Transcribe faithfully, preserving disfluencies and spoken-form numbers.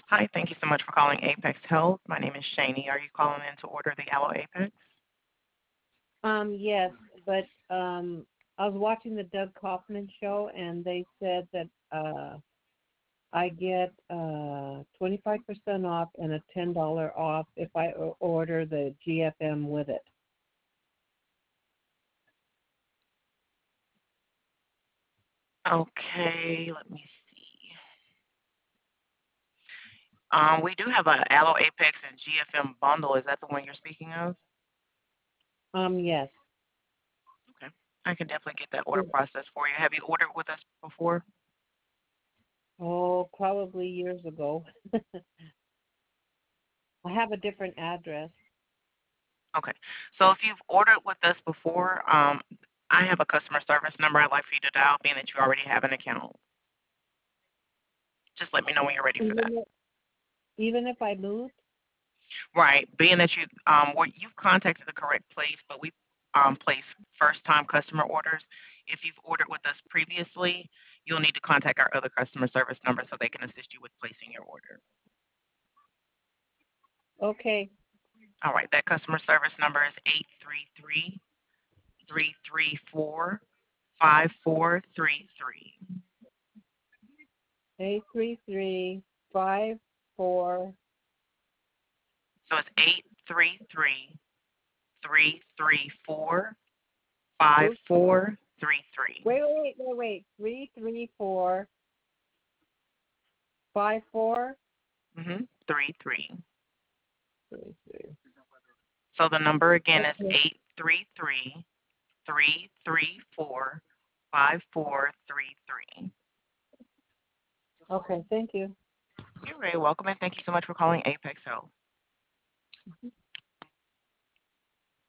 Hi, thank you so much for calling Apex Health. My name is Shani. Are you calling in to order the Aloe Apex? Um, yes, but um, I was watching the Doug Kaufman show, and they said that uh, I get uh, twenty-five percent off and a ten dollars off if I o- order the G F M with it. Okay, let me see. Um, we do have a Aloe Apex and G F M bundle. Is that the one you're speaking of? Um, yes. Okay, I can definitely get that order process for you. Have you ordered with us before? Oh, probably years ago. I have a different address. Okay, so if you've ordered with us before, um, I have a customer service number I'd like for you to dial, being that you already have an account. Just let me know when you're ready for that. Even if, even if I moved? Right. Being that you um well, you've contacted the correct place, but we um place first time customer orders. If you've ordered with us previously, you'll need to contact our other customer service number so they can assist you with placing your order. Okay. All right, that customer service number is eight three three, three three four, five four three three. Eight three three five four. So it's eight three three, three three four, five Oops. four three three. Wait, wait, wait, wait. Three three four five four Mhm. three three. three three. So the number again is Okay. eight three three, three three four, five four three three. Okay. Thank you. You're very welcome, and thank you so much for calling Apex Health.